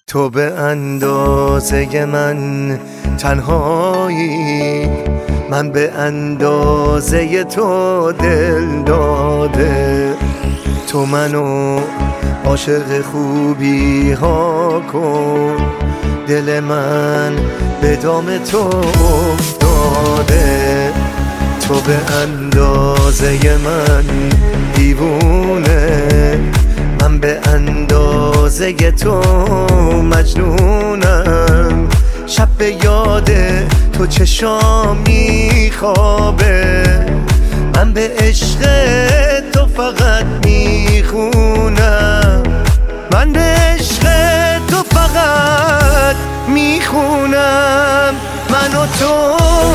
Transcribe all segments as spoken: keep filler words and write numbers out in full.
تو به اندازه من تنهایی، من به اندازه تو دل داده. تو منو عاشق خوبی ها کن، دل من به دام تو افتاده. تو به اندازه من دیوونه، من به اندازه تو مجنونم. شب به یاد تو چشام میخوابه، من به عشق تو فقط میخونم. من به عشق تو فقط میخونم. من و تو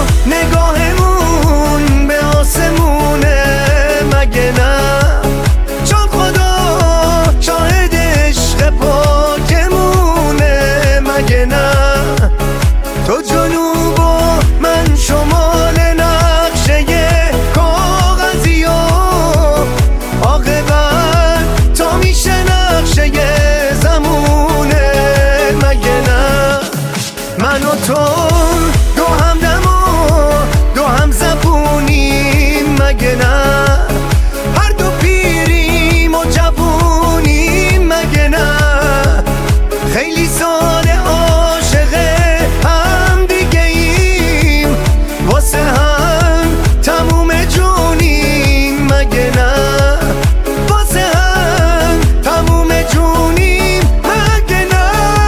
نگاهمون به آسمونه، مگه نه؟ چون خدا شاهد عشق پاکمونه، مگه نه؟ تو جنوب و من شمال نقشه کاغذی و عاقبت تو میشه نقشه زمونه، مگه نه؟ من و تو دو همدم و دو هم زبونیم، مگه نه؟ هر دو پیریم و جوونیم، مگه نه؟ خیلی ساده عاشق هم دیگه ایم، واسه هم تموم جونیم، مگه نه؟ واسه هم تموم جونیم، مگه نه؟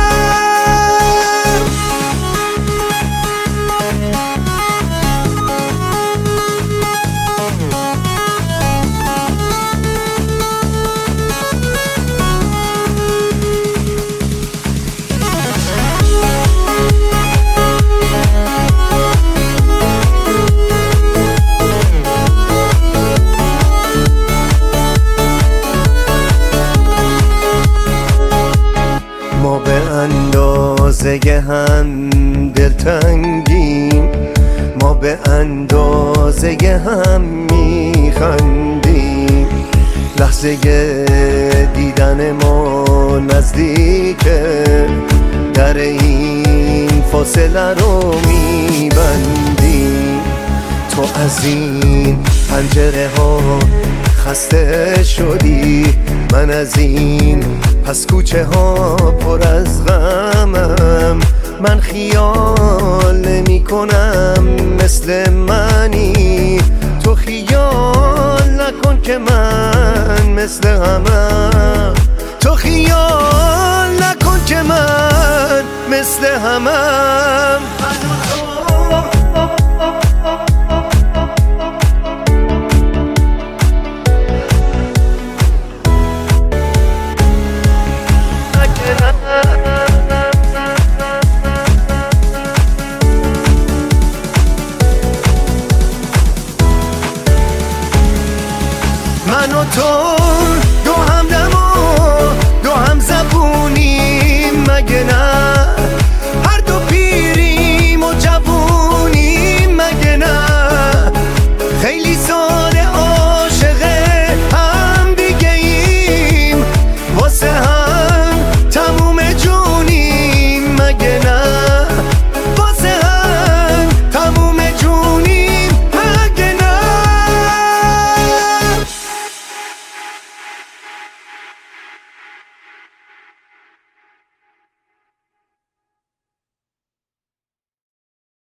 ما به اندازه هم دلتنگیم، ما به اندازه هم میخندیم. لحظه دیدن ما نزدیکه، در این فاصله رو میبندیم. تو از این پنجره ها خسته شدی، من از این پس کوچه ها پر از غمم. من خیال نمی کنم مثل منی، تو خیال نکن که من مثل همم. تو خیال نکن که من مثل همم. من و تو دو همدم و دو هم زبونیم، مگه نه؟